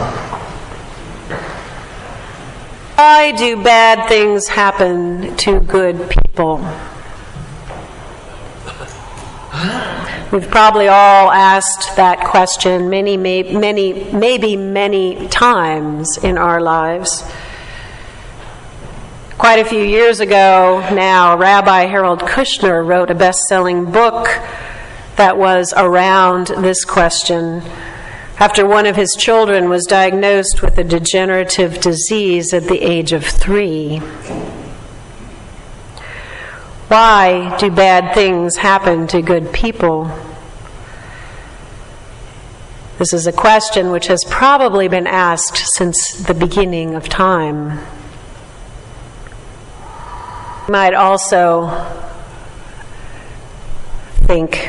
Why do bad things happen to good people? We've probably all asked that question maybe many times in our lives. Quite a few years ago now, Rabbi Harold Kushner wrote a best-selling book that was around this question after one of his children was diagnosed with a degenerative disease at the age of 3. Why do bad things happen to good people? This is a question which has probably been asked since the beginning of time. You might also think,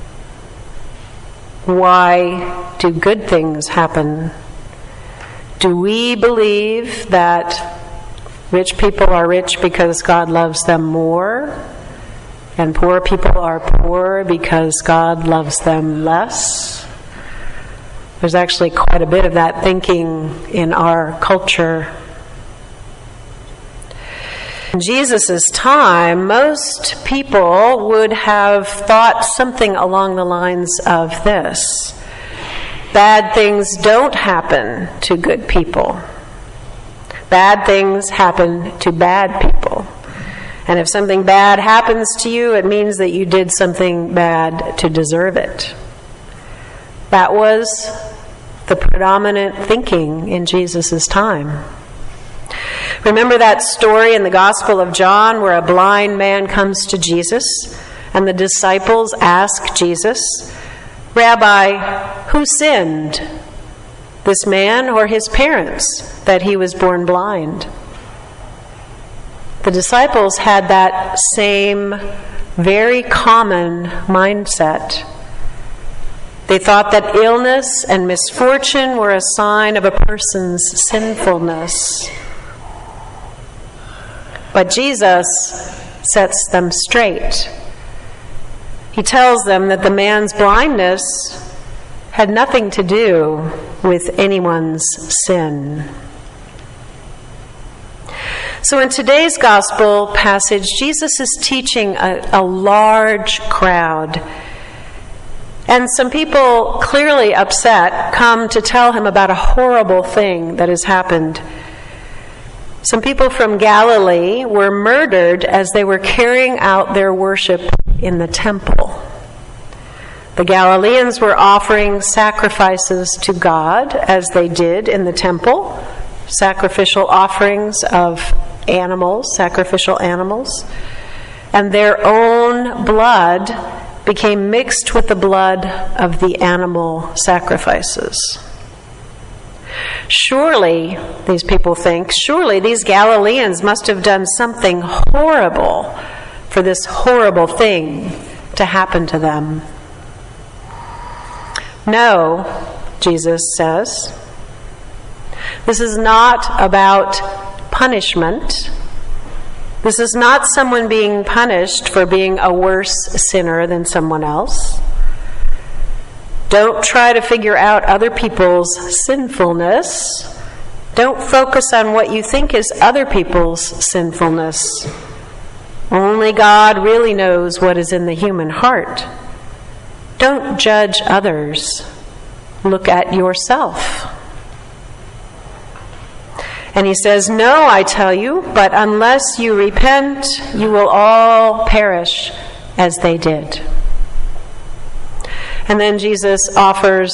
why do good things happen? Do we believe that rich people are rich because God loves them more, and poor people are poor because God loves them less? There's actually quite a bit of that thinking in our culture. In Jesus' time, most people would have thought something along the lines of this: bad things don't happen to good people. Bad things happen to bad people. And if something bad happens to you, it means that you did something bad to deserve it. That was the predominant thinking in Jesus' time. Remember that story in the Gospel of John where a blind man comes to Jesus and the disciples ask Jesus, "Rabbi, who sinned, this man or his parents, that he was born blind?" The disciples had that same very common mindset. They thought that illness and misfortune were a sign of a person's sinfulness. But Jesus sets them straight. He tells them that the man's blindness had nothing to do with anyone's sin. So in today's gospel passage, Jesus is teaching a large crowd. And some people, clearly upset, come to tell him about a horrible thing that has happened. Some people from Galilee were murdered as they were carrying out their worship in the temple. The Galileans were offering sacrifices to God, as they did in the temple, sacrificial offerings of animals, sacrificial animals, and their own blood became mixed with the blood of the animal sacrifices. Surely, these people think, surely these Galileans must have done something horrible for this horrible thing to happen to them. No, Jesus says, this is not about punishment. This is not someone being punished for being a worse sinner than someone else. Don't try to figure out other people's sinfulness. Don't focus on what you think is other people's sinfulness. Only God really knows what is in the human heart. Don't judge others. Look at yourself. And he says, "No, I tell you, but unless you repent, you will all perish as they did." And then Jesus offers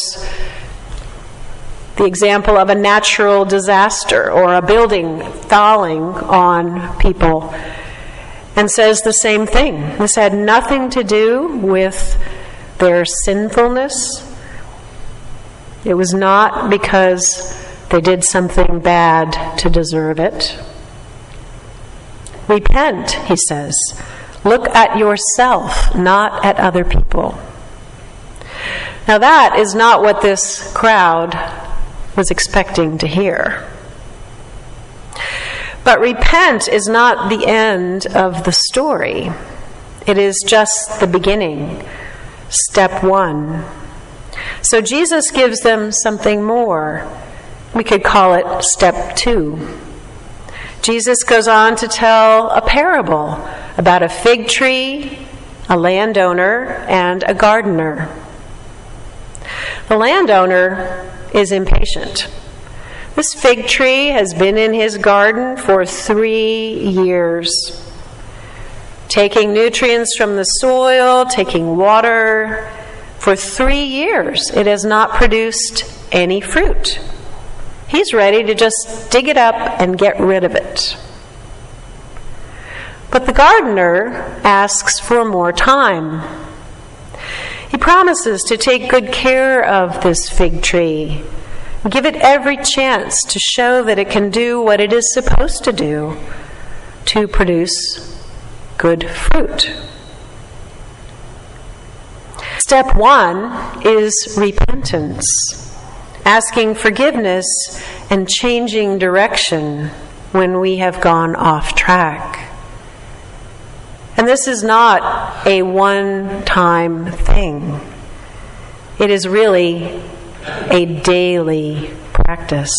the example of a natural disaster or a building falling on people and says the same thing. This had nothing to do with their sinfulness. It was not because they did something bad to deserve it. Repent, he says. Look at yourself, not at other people. Now that is not what this crowd was expecting to hear. But repent is not the end of the story. It is just the beginning, step one. So Jesus gives them something more. We could call it step 2. Jesus goes on to tell a parable about a fig tree, a landowner, and a gardener. The landowner is impatient. This fig tree has been in his garden for 3 years, taking nutrients from the soil, taking water. For 3 years, it has not produced any fruit. He's ready to just dig it up and get rid of it. But the gardener asks for more time. He promises to take good care of this fig tree, give it every chance to show that it can do what it is supposed to do, to produce good fruit. Step 1 is repentance, asking forgiveness and changing direction when we have gone off track. And this is not a one-time thing. It is really a daily practice.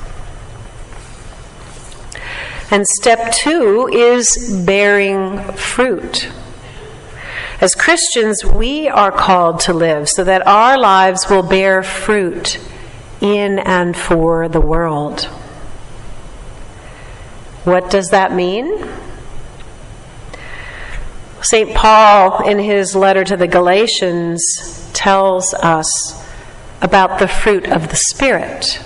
And step 2 is bearing fruit. As Christians, we are called to live so that our lives will bear fruit in and for the world. What does that mean? St. Paul, in his letter to the Galatians, tells us about the fruit of the Spirit.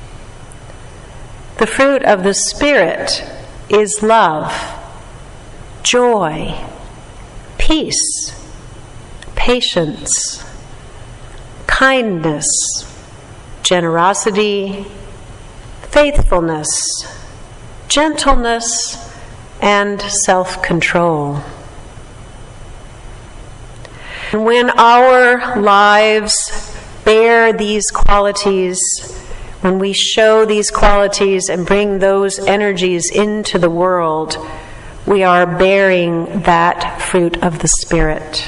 The fruit of the Spirit is love, joy, peace, patience, kindness, generosity, faithfulness, gentleness, and self-control. And when our lives bear these qualities, when we show these qualities and bring those energies into the world, we are bearing that fruit of the Spirit.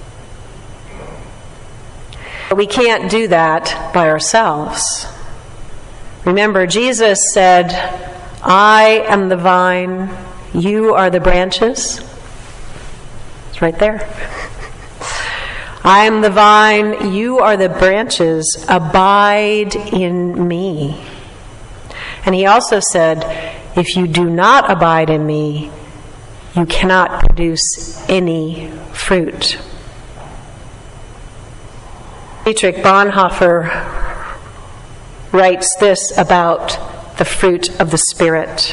But we can't do that by ourselves. Remember, Jesus said, "I am the vine, you are the branches." It's right there. "I am the vine, you are the branches, abide in me." And he also said, "If you do not abide in me, you cannot produce any fruit." Dietrich Bonhoeffer writes this about the fruit of the Spirit.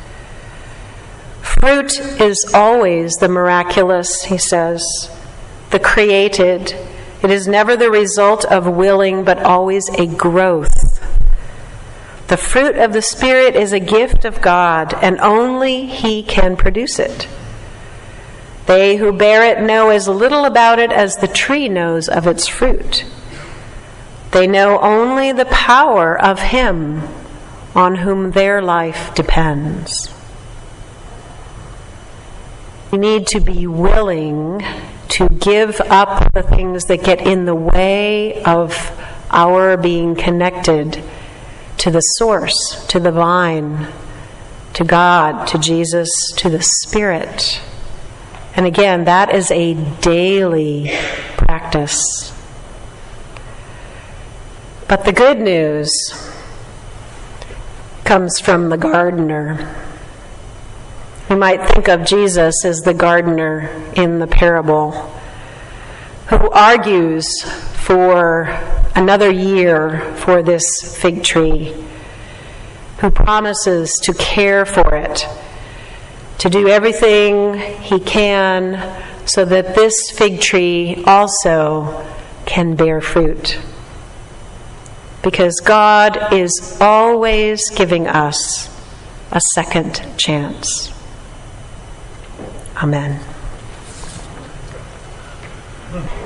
"Fruit is always the miraculous," he says, "the created. It is never the result of willing, but always a growth. The fruit of the Spirit is a gift of God, and only He can produce it. They who bear it know as little about it as the tree knows of its fruit. They know only the power of Him on whom their life depends." We need to be willing to give up the things that get in the way of our being connected to the source, to the vine, to God, to Jesus, to the Spirit. And again, that is a daily practice. But the good news comes from the gardener. We might think of Jesus as the gardener in the parable, who argues for another year for this fig tree, who promises to care for it, to do everything he can so that this fig tree also can bear fruit. Because God is always giving us a second chance. Amen.